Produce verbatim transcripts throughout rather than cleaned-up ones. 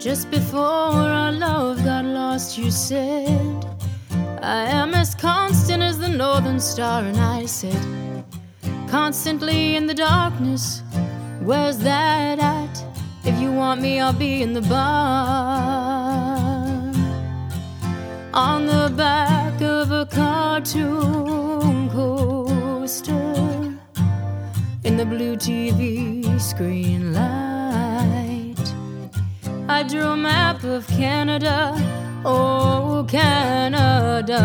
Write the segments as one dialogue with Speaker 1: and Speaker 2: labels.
Speaker 1: Just before our love got lost, you said, I am as constant as the northern star. And I said, constantly in the darkness, where's that at? If you want me, I'll be in the bar. On the back of a cartoon coaster, in the blue T V screen light, I drew a map of Canada, oh Canada,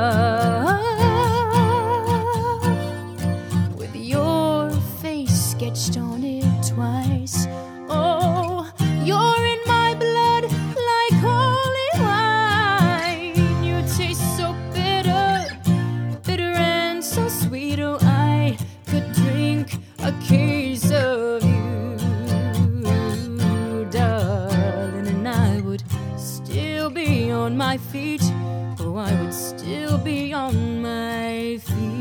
Speaker 1: with your face sketched on it twice. Oh, you're in my blood like holy wine. You taste so bitter, bitter and so sweet. Oh, I could drink a case of you, darling, and I would still be on my feet. Oh, I would still be on my feet.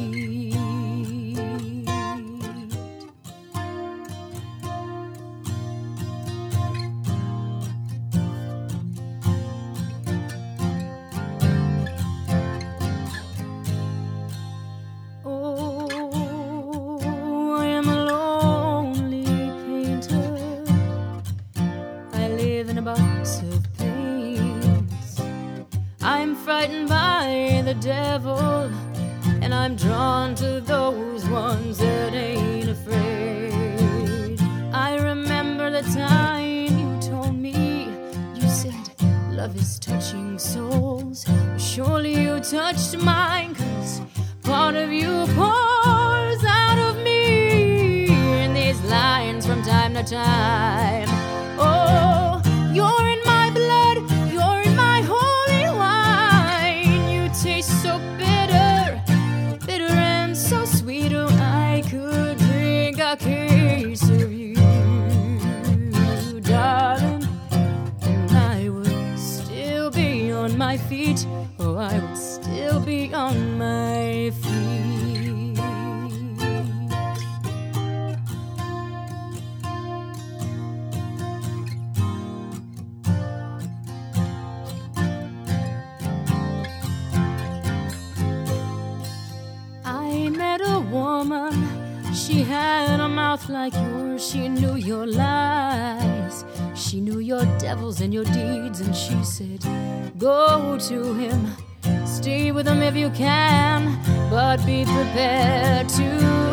Speaker 1: I'm frightened by the devil, and I'm drawn to those ones that ain't afraid. I remember the time you told me, you said, love is touching souls. Surely you touched mine, 'cause part of you pours out of me in these lines from time to time. Oh, you're in my blood, you're in my holy wine. You taste so bitter, bitter and so sweet. Oh, I could drink a case of you, darling, and I would still be on my feet. Oh, I would still be on my feet. I met a woman, she had a mouth like yours. She knew your lies, she knew your devils and your deeds. And she said, go to him, stay with him if you can, but be prepared to